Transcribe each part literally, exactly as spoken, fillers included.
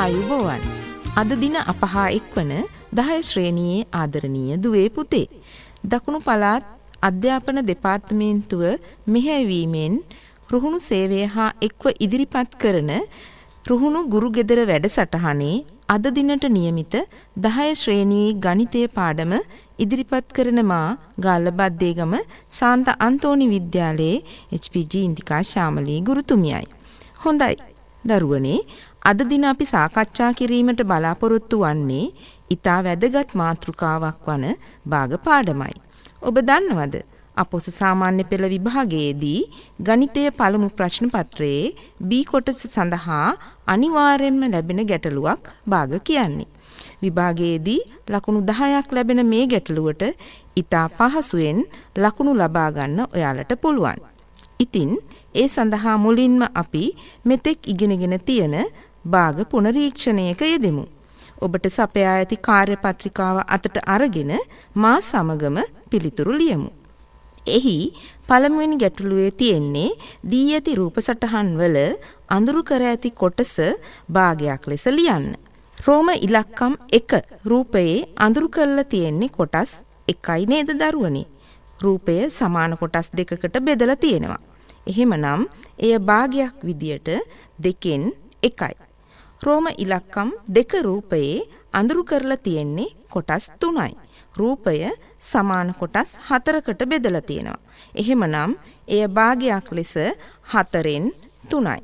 ආයුබෝවන්. අද දින අපහා එක්වන දහය ශ්‍රේණියේ ආදරණීය දුවේ පුතේ. දකුණු පළාත් අධ්‍යාපන දෙපාර්තමේන්තුව මෙහෙයවීමෙන් රුහුණු සේවය හා එක්ව ඉදිරිපත් කරන රුහුණු ගුරු ගෙදර වැඩසටහනේ අද දිනට නියමිත දහය ශ්‍රේණියේ ගණිතය පාඩම ඉදිරිපත් කරන මා ගාල්ලබද්දේගම සාන්ත අන්තෝනි විද්‍යාලයේ එච් පී ජී ඉන්දිකා ශාමලී ගුරුතුමියයි. හොඳයි දරුවනේ, අද දින අපි සාකච්ඡා කිරීමට බලාපොරොත්තු වන්නේ ඊටා වැදගත් මාතෘකාවක් වන භාග පාඩමයි. ඔබ දන්නවද? අපොස සාමාන්‍ය පෙළ විභාගයේදී ගණිතයේ පළමු ප්‍රශ්න පත්‍රයේ බී කොටස සඳහා අනිවාර්යෙන්ම ලැබෙන ගැටලුවක් භාග කියන්නේ. විභාගයේදී ලකුණු දහයක් ලැබෙන මේ ගැටලුවට ඊටා පහසුවෙන් ලකුණු ලබා ගන්න ඔයාලට පුළුවන්. ඉතින් ඒ සඳහා මුලින්ම අපි මෙතෙක් ඉගෙනගෙන තියෙන භාග පුනරීක්ෂණයක යෙදෙමු. ඔබට සපයා ඇති කාර්ය පත්‍රිකාව අතට අරගෙන මා සමගම පිළිතුරු ලියමු. එහි පළමුවෙනි ගැටලුවේ තියෙන්නේ දී ඇති රූප සටහන් වල අඳුරු කර ඇති කොටස භාගයක් ලෙස ලියන්න. රෝම ඉලක්කම් එක රූපයේ අඳුරු කරලා තියෙන්නේ කොටස් එකයි නේද දරුවනේ? රූපය සමාන කොටස් දෙකකට බෙදලා තියෙනවා. එහෙමනම් එය භාගයක් විදියට දෙකෙන් එකයි. රෝම ඉලක්කම් දෙක රූපයේ අඳුරු කරලා තියෙන්නේ කොටස් තුනයි. රූපය සමාන කොටස් හතරකට බෙදලා තියෙනවා. එහෙමනම් එය භාගයක් ලෙස හතරෙන් තුනයි.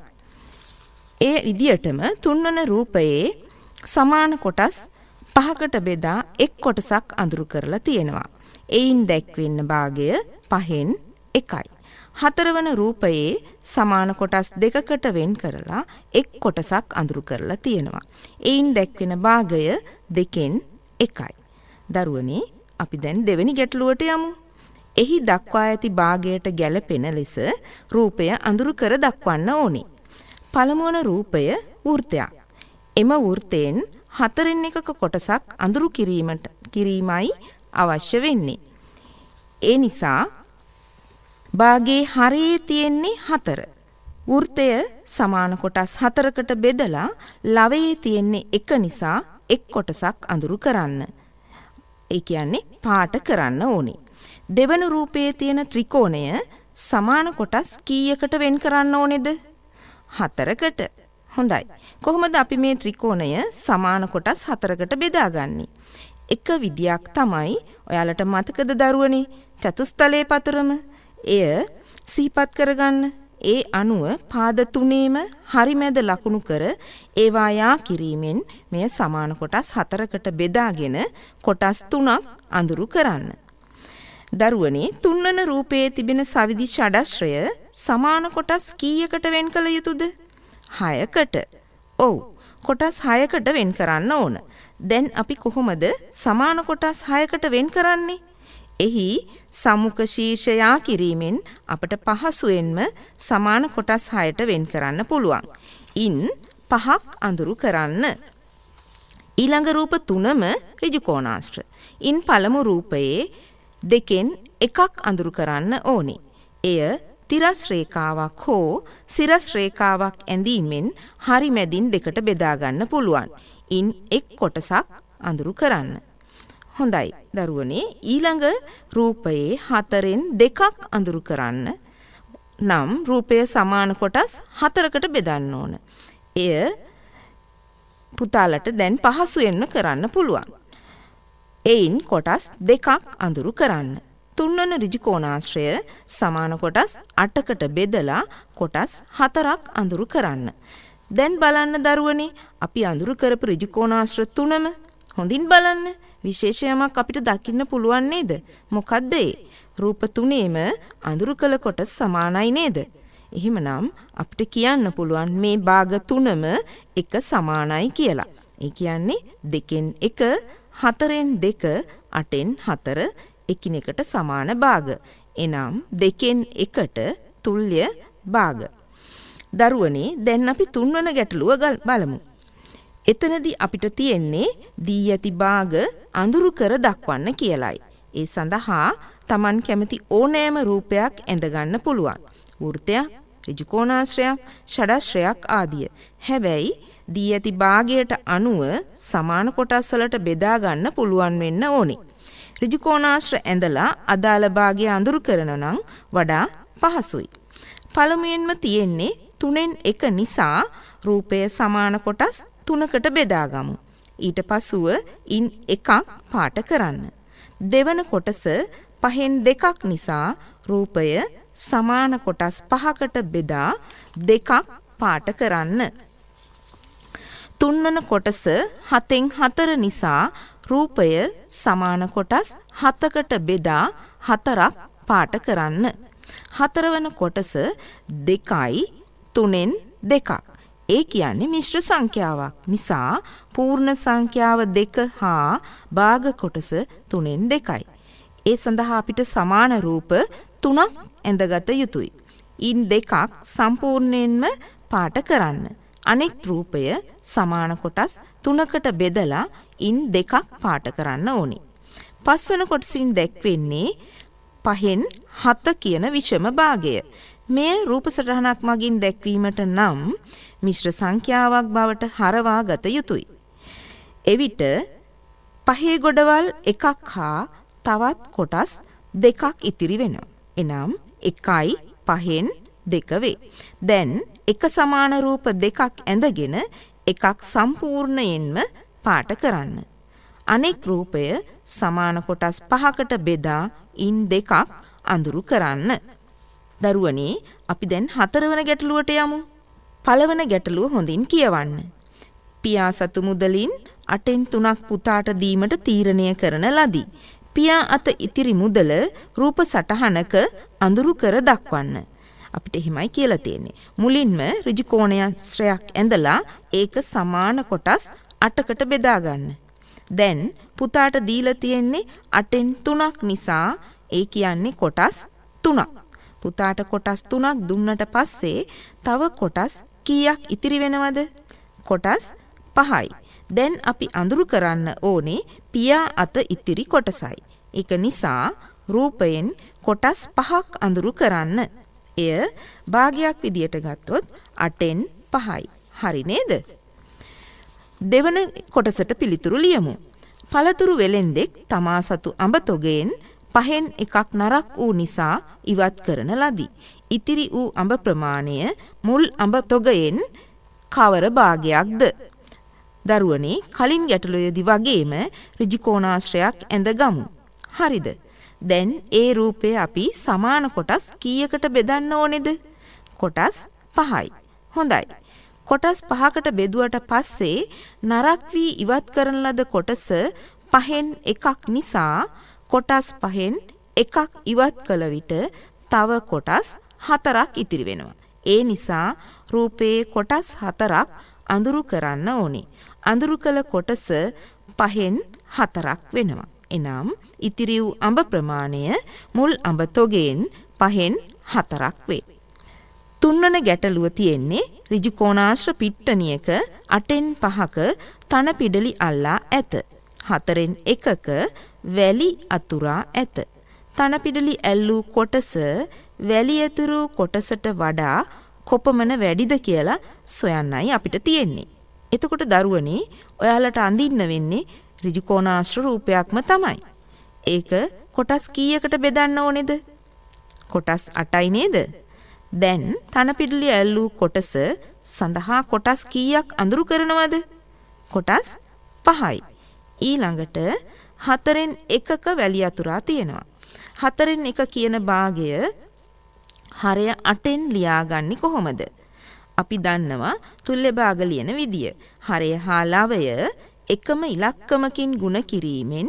ඒ විදියටම තුන්වන රූපයේ සමාන කොටස් පහකට බෙදා එක් කොටසක් අඳුරු කරලා තියෙනවා. එයින් දැක්වෙන භාගය පහෙන් එකයි. හතරවන රූපයේ සමාන කොටස් දෙකකට වෙන් කරලා එක් කොටසක් අඳුරු කරලා තියෙනවා. එයින් දැක්වෙන භාගය දෙකෙන් එකයි. දරුවනේ, අපි දැන් දෙවෙනි ගැටලුවට යමු. එහි දක්වා ඇති භාගයට ගැලපෙන ලෙස රූපය අඳුරු කර දක්වන්න ඕනේ. පළමුවන රූපය වෘත්තයක්. එම වෘත්තයෙන් හතරෙන් එකක කොටසක් අඳුරු කිරීමට කිරීමයි අවශ්‍ය වෙන්නේ. ඒ නිසා භාගයේ හරයේ තියෙන්නේ හතර. වෘත්තය සමාන කොටස් හතරකට බෙදලා ලවයේ තියෙන්නේ එක නිසා එක් කොටසක් අඳුරු කරන්න. ඒ කියන්නේ පාට කරන්න ඕනේ. දෙවන රූපයේ තියෙන ත්‍රිකෝණය සමාන කොටස් කීයකට වෙන් කරන්න ඕනේද? හතරකට. හොඳයි. කොහොමද අපි මේ ත්‍රිකෝණය සමාන කොටස් හතරකට බෙදාගන්නේ? එක විදියක් තමයි, ඔයාලට මතකද දරුවනේ, චතුස්තලයේ පතරම. එය සිහිපත් කරගන්න. ඒ අනුව පාද තුනේම හරි මැද ලකුණු කර ඒවා යා කිරීමෙන් මෙය සමාන කොටස් හතරකට බෙදාගෙන කොටස් තුනක් අඳුරු කරන්න. දරුවනේ, තුන්වන රූපයේ තිබෙන සවිදි ෂඩශ්‍රය සමාන කොටස් කීයකට වෙන් කළ යුතුද? හයකට. ඔව්, කොටස් හයකට වෙන් කරන්න ඕන. දැන් අපි කොහොමද සමාන කොටස් හයකට වෙන් කරන්නේ? එහි සම්මුඛ ශීර්ෂය යා කිරීමෙන් අපට පහසුවෙන්ම සමාන කොටස් හයට වෙන් කරන්න පුළුවන්. ඉන් පහක් අඳුරු කරන්න. ඊළඟ රූප තුනම ඍජු කෝණාශ්‍ර. ඉන් පළමු රූපයේ දෙකෙන් එකක් අඳුරු කරන්න ඕනේ. එය තිරස් රේඛාවක් හෝ සිරස් රේඛාවක් ඇඳීමෙන් හරි මැදින් දෙකට බෙදා ගන්න පුළුවන්. ඉන් එක් කොටසක් අඳුරු කරන්න. හොඳයි දරුවනේ, ඊළඟ රූපයේ හතරෙන් දෙකක් අඳුරු කරන්න නම් රූපය සමාන කොටස් හතරකට බෙදන්න ඕන. එය පුතාලට දැන් පහසුවෙන්ම කරන්න පුළුවන්. එයින් කොටස් දෙකක් අඳුරු කරන්න. තුන්වන ඍජු කෝණාශ්‍රය සමාන කොටස් අටකට බෙදලා කොටස් හතරක් අඳුරු කරන්න. දැන් බලන්න දරුවනේ, අපි අඳුරු කරපු ඍජු කෝණාශ්‍ර තුනම හොඳින් බලන්න. විශේෂයමක් අපිට දකින්න පුළුවන් නේද? මොකද්ද ඒ? රූප තුනේම අඳුරු කළ කොටස් සමානයි නේද? එහෙමනම් අපිට කියන්න පුළුවන් මේ භාග තුනම එක සමානයි කියලා. ඒ කියන්නේ දෙකෙන් එක, හතරෙන් දෙක, අටෙන් හතර එකිනෙකට සමාන භාග. එනම් දෙකෙන් එකට තුල්‍ය භාග. දරුවනේ, දැන් අපි තුන්වන ගැටලුව බලමු. එතනදී අපිට තියෙන්නේ දී ඇති භාග අඳුරු කර දක්වන්න කියලයි. ඒ සඳහා Taman කැමති ඕනෑම රූපයක් ඇඳ ගන්න පුළුවන්. වෘත්තයක්, ඍජුකෝණාශ්‍රයක්, ෂඩාශ්‍රයක් ආදිය. හැබැයි දී ඇති භාගයට අනුව සමාන කොටස් වලට බෙදා ගන්න පුළුවන් වෙන්න ඕනේ. ඍජුකෝණාශ්‍ර ඇඳලා අදාළ භාගය අඳුරු කරන නම් වඩා පහසුයි. පළමුවෙන්ම තියෙන්නේ තුනෙන් එක නිසා රූපය සමාන කොටස් තුනකට බෙදාගමු. ඊට පසුව ඉන් එකක් පාට කරන්න. දෙවන කොටස පහෙන් දෙකක් නිසා රූපය සමාන කොටස් පහකට බෙදා දෙකක් පාට කරන්න. තුන්වන කොටස හතෙන් හතර නිසා රූපය සමාන කොටස් හතකට බෙදා හතරක් පාට කරන්න. හතරවන කොටස දෙකයි තුනෙන් දෙකක්. ඒ කියන්නේ මිශ්‍ර සංඛ්‍යාවක් නිසා පූර්ණ සංඛ්‍යාව දෙක හා භාග කොටස තුනෙන් දෙකයි. ඒ සඳහා අපිට සමාන රූප තුනක් ඇඳගත යුතුයි. ඉන් දෙකක් සම්පූර්ණයෙන්ම පාට කරන්න. අනෙක් රූපය සමාන කොටස් තුනකට බෙදලා ඉන් දෙකක් පාට කරන්න ඕනි. පස්වන කොටසින් දැක්වෙන්නේ පහෙන් හත කියන විෂම භාගය. මේ රූප සටහනක් මගින් දැක්වීමට නම් මිශ්‍ර සංඛ්‍යාවක් බවට හරවා ගත යුතුයි. එවිට පහේ ගොඩවල් එකක් හා තවත් කොටස් දෙකක් ඉතිරි වෙනවා. එනම් එකයි පහෙන් දෙක වේ. දැන් එක සමාන රූප දෙකක් ඇඳගෙන එකක් සම්පූර්ණයෙන්ම පාට කරන්න. අනෙක් රූපය සමාන කොටස් පහකට බෙදා ඉන් දෙකක් අඳුරු කරන්න. දරුවනේ අපි දැන් හතරවන ගැටලුවට යමු. පළවන ගැටලුව හොඳින් කියවන්න. පියා සතු මුදලින් අටෙන් තුනක් පුතාට දීමට තීරණය කරන ලදී. පියා අත ඉතිරි මුදල රූප සටහනක අඳුරු කර දක්වන්න. අපිට එහෙමයි කියලා තියෙන්නේ. මුලින්ම ඍජුකෝණාශ්‍රයක් ඇඳලා ඒක සමාන කොටස් අටකට බෙදා ගන්න. දැන් පුතාට දීලා තියෙන්නේ අටෙන් තුනක් නිසා ඒ කියන්නේ කොටස් තුනක්. පුතාට කොටස් තුනක් දුන්නට පස්සේ තව කොටස් කීයක් ඉතිරි වෙනවද? කොටස් පහයි. දැන් අපි අඳුරු කරන්න ඕනේ පියා අත ඉතිරි කොටසයි. ඒක නිසා රූපයෙන් කොටස් පහක් අඳුරු කරන්න. එය භාගයක් විදියට ගත්තොත් අටෙන් පහයි. හරි නේද? දෙවන කොටසට පිළිතුරු ලියමු. පළතුරු වෙලෙන්දෙක් තමා සතු අඹ තොගයෙන් පහෙන් එකක් නරක් වූ නිසා ඉවත් කරන ලදී. ඉතිරි වූ අඹ ප්‍රමාණය මුල් අඹ තොගයෙන් කවර භාගයක්ද? දරුවනේ කලින් ගැටලුවේදී වගේම ඍජුකෝණාශ්‍රයක් ඇඳගමු. හරිද? දැන් ඒ රූපය අපි සමාන කොටස් කීයකට බෙදන්න ඕනේද? කොටස් පහයි. හොඳයි. කොටස් පහකට බෙදුවට පස්සේ නරක් වී ඉවත් කරන ලද කොටස පහෙන් එකක් නිසා කොටස් පහෙන් එකක් ඉවත් කළ විට තව කොටස් හතරක් ඉතිරි වෙනවා. ඒ නිසා රූපයේ කොටස් හතරක් අඳුරු කරන්න ඕනේ. අඳුරු කළ කොටස පහෙන් හතරක් වෙනවා. එනම් ඉතිරි වූ අඹ ප්‍රමාණය මුල් අඹ තොගෙන් පහෙන් හතරක් වේ. තුන්වන ගැටලුව තියෙන්නේ ඍජුකෝණාශ්‍ර පිට්ටනියක අටෙන් පහක තන පිඩලි අල්ලා ඇත. හතරෙන් එකක වැලි අතුරා ඇත. තන පිඩලි ඇල්ලූ කොටස වැලි ඇතුරු කොටසට වඩා කොපමණ වැඩිද කියලා සොයන්නයි අපිට තියෙන්නේ. එතකොට දරුවනේ ඔයාලට අඳින්න වෙන්නේ ඍජුකෝණාශ්‍ර රූපයක්ම තමයි. ඒක කොටස් කීයකට බෙදන්න ඕනේද? කොටස් අටයි නේද? දැන් තන පිඩලි ඇල්ලූ කොටස සඳහා කොටස් කීයක් අඳුරු කරනවද? කොටස් පහයි. ඊළඟට හතරෙන් එකක වැලි අතුරා තියෙනවා. හතරෙන් එක කියන භාගය හරය අටෙන් ලියාගන්නේ කොහොමද? අපි දන්නවා තුල්‍ය භාග ලියන විදිය. හරය හා ලවය එකම ඉලක්කමකින් ගුණ කිරීමෙන්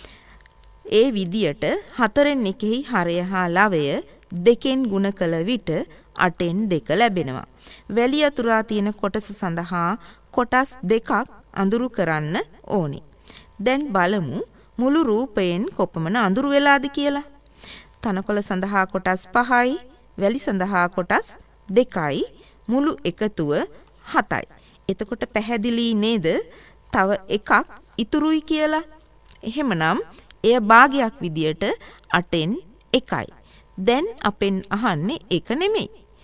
ඒ විදියට හතරෙන් එකෙහි හරය හා ලවය දෙකෙන් ගුණ කළ විට අටෙන් දෙක ලැබෙනවා. වැලි අතුරා තියෙන කොටස සඳහා කොටස් දෙකක් අඳුරු කරන්න ඕනේ. දැන් බලමු මුළු රූපයෙන් කොපමණ අඳුරු වෙලාද කියලා. තනකොළ සඳහා කොටස් පහයි, වැලි සඳහා කොටස් දෙකයි, මුළු එකතුව හතයි. එතකොට පැහැදිලි නේද? තව එකක් ඉතුරුයි කියලා. එහෙමනම් එය භාගයක් විදියට අටෙන් එකයි. දැන් අපෙන් අහන්නේ ඒක නෙමෙයි.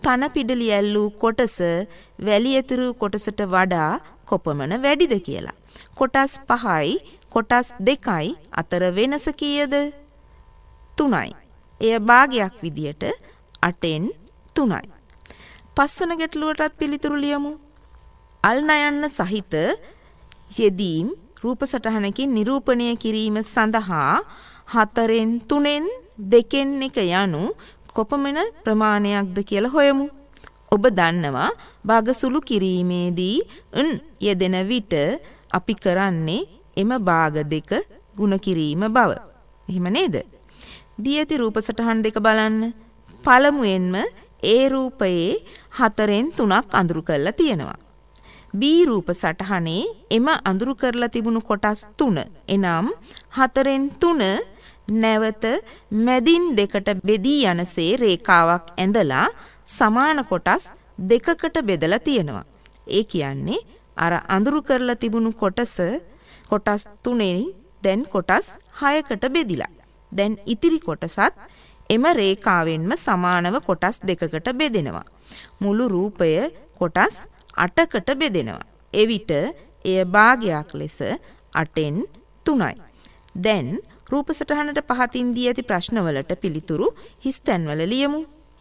තන පිඩලි ඇල්ලූ කොටස වැලි ඇතුරු කොටසට වඩා කොපමණ වැඩිද කියලා. කොටස් පහයි කොටස් දෙකයි අතර වෙනස කීයද? තුනයි. එය භාගයක් විදියට අටෙන් තුනයි. පස්වන ගැටලුවටත් පිළිතුරු ලියමු. අල්නයන්න සහිත යෙදීම් රූප සටහනකින් නිරූපණය කිරීම සඳහා හතරෙන් තුනෙන් දෙකෙන් එක යනු කොපමණ ප්‍රමාණයක්ද කියලා හොයමු. ඔබ දන්නවා භාග සුළු කිරීමේදී න් යෙදෙන විට අපි කරන්නේ එම භාග දෙක ගුණ කිරීම බව. එහෙම නේද? දී ඇති රූප සටහන් දෙක බලන්න. පළමුවෙන්ම ඒ රූපයේ හතරෙන් තුනක් අඳුරු කරලා තියෙනවා. B රූප සටහනේ එම අඳුරු කරලා තිබුණු කොටස් තුන. එනම් හතරෙන් තුන නැවත මැදින් දෙකට බෙදී යනසේ රේඛාවක් ඇඳලා සමාන කොටස් දෙකකට බෙදලා තියෙනවා. ඒ කියන්නේ අර අඳුරු කරලා තිබුණු කොටස කොටස් තුනෙන් දැන් කොටස් හයකට බෙදිලා. දැන් ඉතිරි කොටසත් එම රේඛාවෙන්ම සමානව කොටස් දෙකකට බෙදෙනවා. මුළු රූපය කොටස් අටකට බෙදෙනවා. එවිට එය භාගයක් ලෙස අටෙන් තුනයි. දැන් රූප සටහනට පහතින් දී ඇති ප්‍රශ්නවලට පිළිතුරු හිස්තැන්වල ලියමු.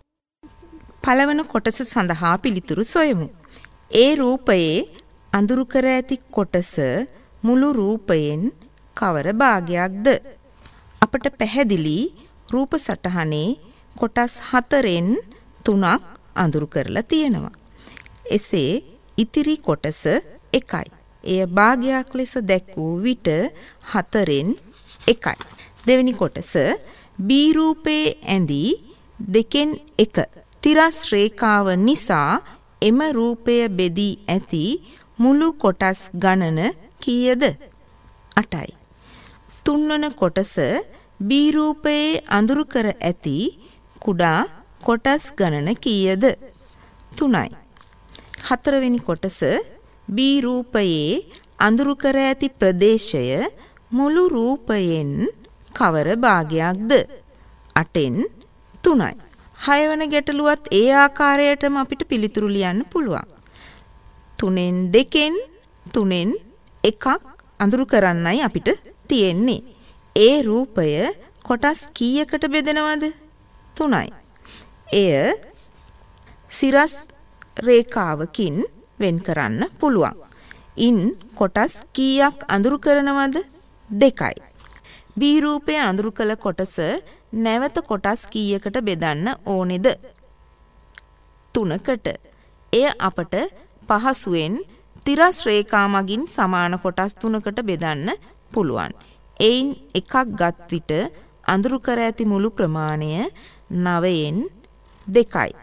පළවන කොටස සඳහා පිළිතුරු සොයමු. ඒ රූපයේ අඳුරු කර ඇති කොටස මුළු රූපයෙන් කවර භාගයක්ද? අපට පැහැදිලි රූප සටහනේ කොටස් හතරෙන් තුනක් අඳුරු කරලා තියෙනවා. එසේ ඉතිරි කොටස එකයි. එය භාගයක් ලෙස දැක් වූ විට හතරෙන් එකයි. දෙවෙනි කොටස B රූපයේ ඇඳි දෙකෙන් එක තිරස් රේඛාව නිසා එම රූපය බෙදී ඇති මුළු කොටස් ගණන කීයද? අටයි. තුන්වන කොටස B රූපයේ අඳුරු කර ඇති කුඩා කොටස් ගණන කීයද? තුනයි. හතරවෙනි කොටස B රූපයේ අඳුරු කර ඇති ප්‍රදේශය මුළු රූපයෙන් කවර භාගයක්ද? අටෙන් තුනයි. හයවන ගැටලුවත් ඒ ආකාරයටම අපිට පිළිතුරු ලියන්න පුළුවන්. තුනෙන් දෙකෙන් තුනෙන් එකක් අඳුරු කරන්නයි අපිට තියෙන්නේ. ඒ රූපය කොටස් කීයකට බෙදෙනවද? තුනයි. එය සිරස් රේඛාවකින් වෙන් කරන්න පුළුවන්. ඉන් කොටස් කීයක් අඳුරු කරනවද? දෙකයි. B රූපය අඳුරු කළ කොටස නැවත කොටස් කීයකට බෙදන්න ඕනේද? තුනකට. එය අපට පහසුවෙන් තිරස් රේඛා මගින් සමාන කොටස් තුනකට බෙදන්න පුළුවන්. එයින් එකක් ගත් විට අඳුරු කර ඇති මුළු ප්‍රමාණය නවයෙන් දෙකයි.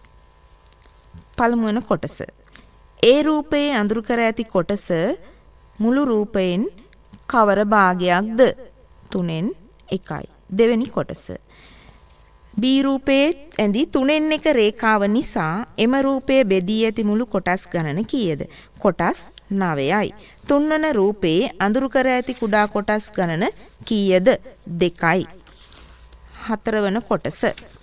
පළමුවන කොටස. ඒ රූපයේ අඳුරු කර ඇති කොටස මුළු රූපයෙන් කවර භාගයක්ද? තුනෙන් එකයි. දෙවෙනි කොටස. B රූපයේ ඇඳි තුනෙන් එක රේඛාව නිසා එම රූපයේ බෙදී ඇති මුළු කොටස් ගණන කීයද? කොටස් නවයයි. තුන්වන රූපයේ අඳුරු කර ඇති කුඩා කොටස් ගණන කීයද? දෙකයි. හතරවන කොටස.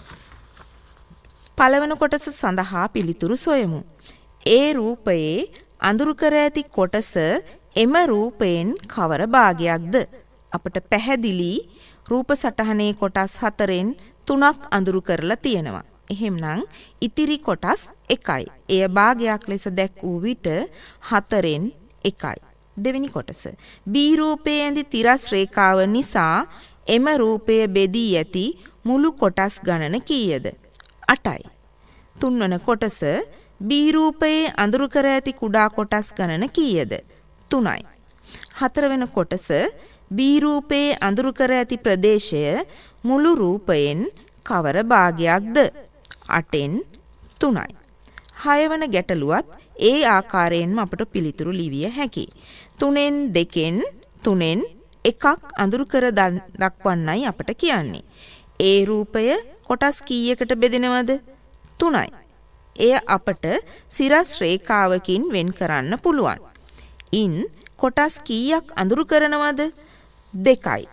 පළවන කොටස සඳහා පිළිතුරු සොයමු. ඒ රූපයේ අඳුරු කර ඇති කොටස එම රූපයෙන් කවර භාගයක්ද? අපට පැහැදිලි රූප සටහනේ කොටස් හතරෙන් තුනක් අඳුරු කරලා තියෙනවා. එහෙමනම් ඉතිරි කොටස් එකයි. එය භාගයක් ලෙස දැක් වූ විට හතරෙන් එකයි. දෙවෙනි කොටස. B රූපයේ ඇඳි තිරස් රේඛාව නිසා එම රූපය බෙදී ඇති මුළු කොටස් ගණන කීයද? අටයි. තුන්වන කොටස. B රූපයේ අඳුරු කර ඇති කුඩා කොටස් ගණන කීයද? තුනයි. හතරවෙනි කොටස. B රූපයේ අඳුරු කර ඇති ප්‍රදේශය මුළු රූපයෙන් කවර භාගයක්ද? අටෙන් තුනයි. හයවන ගැටලුවත් ඒ ආකාරයෙන්ම අපට පිළිතුරු ලිවිය හැකියි. තුනෙන් දෙකෙන් තුනෙන් එකක් අඳුරු කර දක්වන්නයි අපට කියන්නේ. ඒ රූපය කොටස් කීයකට බෙදෙනවද? තුනයි. එය අපට සිරස් රේඛාවකින් වෙන් කරන්න පුළුවන්. ඉන් කොටස් කීයක් අඳුරු කරනවද? දෙකයි.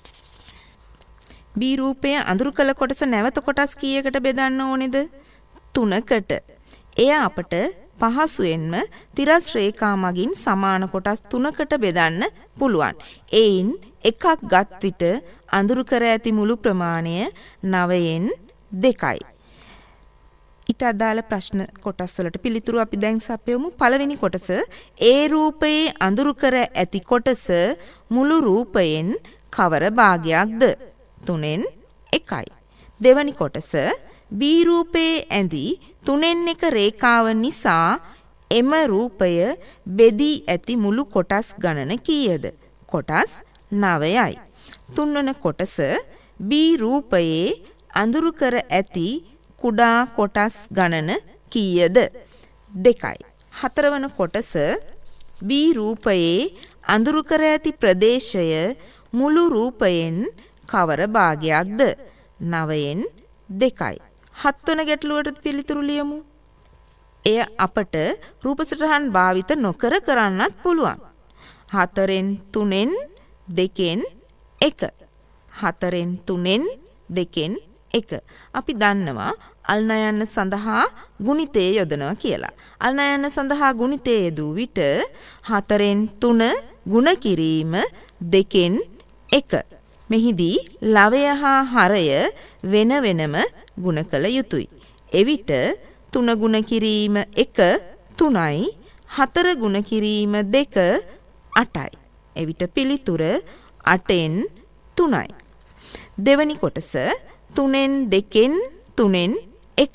B රූපය අඳුරු කළ කොටස නැවත කොටස් කීයකට බෙදන්න ඕනේද? තුනකට. එය අපට පහසුවෙන්ම තිරස් රේඛා මගින් සමාන කොටස් තුනකට බෙදන්න පුළුවන්. එයින් එකක් ගත් විට අඳුරු කර ඇති මුළු ප්‍රමාණය නවයෙන් දෙකයි. ඊට අදාළ ප්‍රශ්න කොටස් වලට පිළිතුරු අපි දැන් සපයමු. පළවෙනි කොටස ඒ රූපයේ අඳුරු කර ඇති කොටස මුළු රූපයෙන් කවර භාගයක්ද? තුනෙන් එකයි. දෙවැනි කොටස බී රූපයේ ඇඳි තුනෙන් එක රේඛාව නිසා එම රූපය බෙදී ඇති මුළු කොටස් ගණන කීයද? කොටස් නවයයි. තුන්වන කොටස බී රූපයේ අඳුරු කර ඇති කුඩා කොටස් ගණන කීයද? දෙකයි. හතරවන කොටස බී රූපයේ අඳුරු කර ඇති ප්‍රදේශය මුළු රූපයෙන් කවර භාගයක්ද? නවයෙන් දෙකයි. හත්වන ගැටලුවට පිළිතුරු ලියමු. එය අපට රූප සටහන් භාවිත නොකර කරන්නත් පුළුවන්. හතරෙන් තුනෙන් දෙකෙන් එක. හතරෙන් තුනෙන් දෙකෙන් එක. අපි දන්නවා අල්නයන්න සඳහා ගුණිතය යොදනවා කියලා. අල්නයන්න සඳහා ගුණිතය යෙදූ විට හතරෙන් තුන ගුණ කිරීම දෙකෙන් එක. මෙහිදී ලවය හා හරය වෙන වෙනම ගුණ කළ යුතුයි. එවිට තුන ගුණ කිරීම එක තුනයි, හතර ගුණ කිරීම දෙක අටයි. එවිට පිළිතුර අටෙන් තුනයි. දෙවැනි කොටස තුනෙන් දෙකෙන් තුනෙන් එක.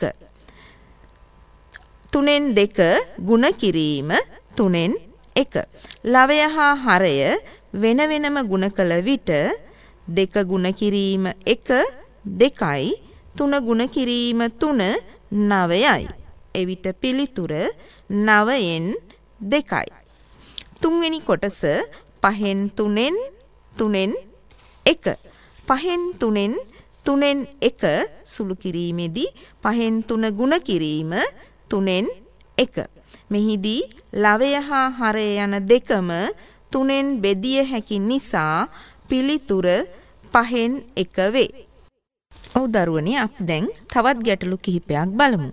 තුනෙන් දෙක ගුණ කිරීම තුනෙන් එක. ලවය හා හරය වෙන වෙනම ගුණ කළ විට දෙක ගුණ කිරීම එක දෙකයි, තුන ගුණ කිරීම තුන නවයයි. එවිට පිළිතුර නවයෙන් දෙකයි. තුන්වෙනි කොටස පහෙන් තුනෙන් තුනෙන් එක. පහෙන් තුනෙන් තුනෙන් එක සුළු කිරීමේදී පහෙන් තුන ගුණ කිරීම තුනෙන් එක. මෙහිදී ලවය හා හරය යන දෙකම තුනෙන් බෙදිය හැකි නිසා පිළිතුර පහෙන් එක වේ. ඔව් දරුවනේ, අපි දැන් තවත් ගැටලු කිහිපයක් බලමු.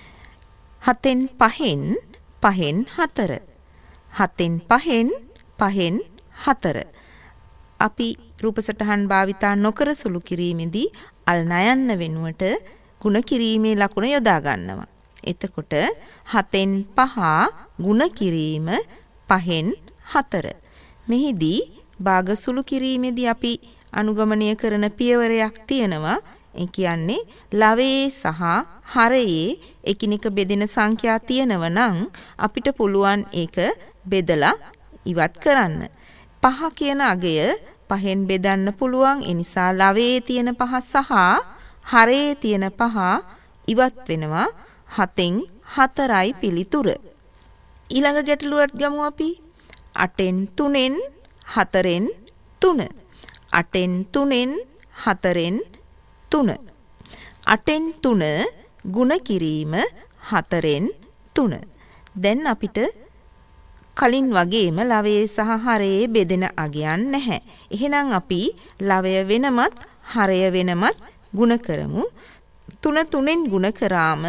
හතෙන් පහෙන් පහෙන් හතර. හතෙන් පහෙන් පහෙන් හතර. අපි රූප සටහන් භාවිතා නොකර සුළු කිරීමේදී අල් නයන්න වෙනුවට ගුණ කිරීමේ ලකුණ යොදා ගන්නවා. එතකොට හතෙන් පහ ගුණ කිරීම පහෙන් හතර. මෙහිදී භාග සුළු කිරීමේදී අපි අනුගමනය කරන පියවරයක් තියෙනවා. ඒ කියන්නේ ලවයේ සහ හරයේ එකිනෙක බෙදෙන සංඛ්‍යා තියෙනව නම් අපිට පුළුවන් ඒක බෙදලා ඉවත් කරන්න. පහ කියන අගය පහෙන් බෙදන්න පුළුවන්. ඒ නිසා ලවයේ තියෙන පහ සහ හරයේ තියෙන පහ ඉවත් වෙනවා. හතෙන් හතරයි පිළිතුර. ඊළඟ ගැටලුවට ගමු අපි. අටෙන් තුනෙන් හතරෙන් තුන. අටෙන් තුනෙන් හතරෙන් තුන. අටෙන් තුන ගුණ කිරීම හතරෙන් තුන. දැන් අපිට කලින් වගේම ලවයේ සහ හරයේ බෙදෙන අගයන් නැහැ. එහෙනම් අපි ලවය වෙනමත් හරය වෙනමත් ගුණ කරමු. තුන තුනෙන් ගුණ කරාම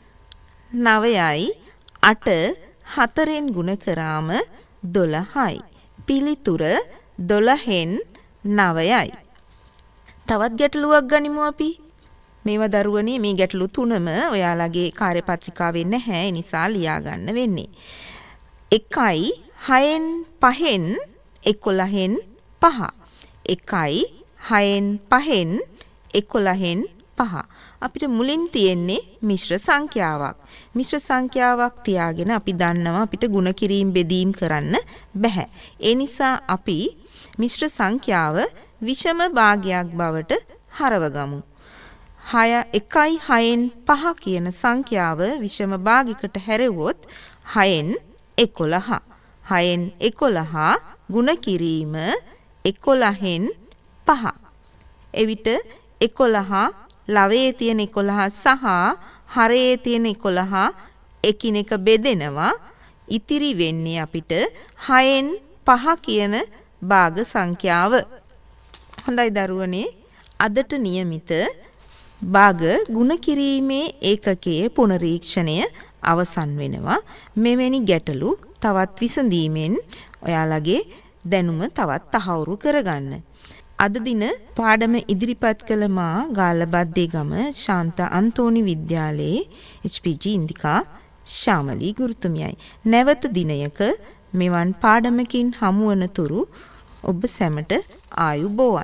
නවයයි, අට හතරෙන් ගුණ කරාම දොළහයි. පිළිතුර දොළහෙන් නවයයි. තවත් ගැටලුවක් ගනිමු අපි. මේවා දරුවනේ මේ ගැටලු තුනම ඔයාලගේ කාර්යපත්‍රිකාවේ නැහැ. ඒ නිසා ලියා ගන්න වෙන්නේ. එකයි හයෙන් පහෙන් එකොළහෙන් පහ. එකයි හයෙන් පහෙන් එකොළහෙන් පහ. අපිට මුලින් තියෙන්නේ මිශ්‍ර සංඛ්‍යාවක්. මිශ්‍ර සංඛ්‍යාවක් තියාගෙන අපි දන්නවා අපිට ගුණ කිරීම බෙදීම් කරන්න බෑ. ඒ නිසා අපි මිශ්‍ර සංඛ්‍යාව විෂම භාගයක් බවට හරවගමු. හය එකයි හයෙන් පහ කියන සංඛ්‍යාව විෂම භාගයකට හැරෙවොත් හයෙන් එකොළහ. හයෙන් එකොළහ ගුණ කිරීම එකොළහෙන් පහ. එවිට එකොළහ ලවයේ තියෙන එකොළහ සහ හරයේ තියෙන එකොළහ එකිනෙක බෙදෙනවා. ඉතිරි වෙන්නේ අපිට හයෙන් පහ කියන භාග සංඛ්‍යාව. හොඳයි දරුවනේ, අදට નિયમિત භාග ගුණ කිරීමේ ඒකකයේ පුනරීක්ෂණය අවසන් වෙනවා. මෙවැනි ගැටලු තවත් විසඳීමෙන් ඔයාලගේ දැනුම තවත් තහවුරු කරගන්න. අද දින පාඩම ඉදිරිපත් කළ මා ගාල්ලබද්දේගම ශාන්ත අන්තෝනි විද්‍යාලයේ එච් පී ජී ඉන්දිකා ශාමලී ගුරුතුමියයි. නැවත දිනයක මෙවන් පාඩමකින් හමුවන තුරු ඔබ සැමට ආයුබෝවන්.